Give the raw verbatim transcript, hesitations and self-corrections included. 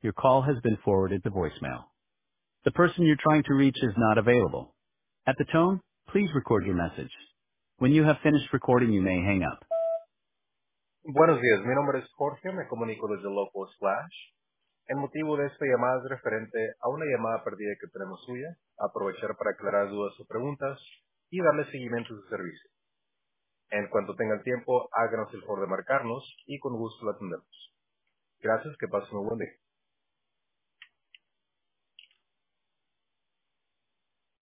Your call has been forwarded to voicemail. The person you're trying to reach is not available. At the tone, please record your message. When you have finished recording, you may hang up. Buenos días, mi nombre es Jorge, me comunico desde Loco Splash. El motivo de esta llamada es referente a una llamada perdida que tenemos suya, aprovechar para aclarar dudas o preguntas y darle seguimiento a su servicio. En cuanto tenga el tiempo, háganos el favor de marcarnos y con gusto lo atendemos. Gracias, que pasen un buen día.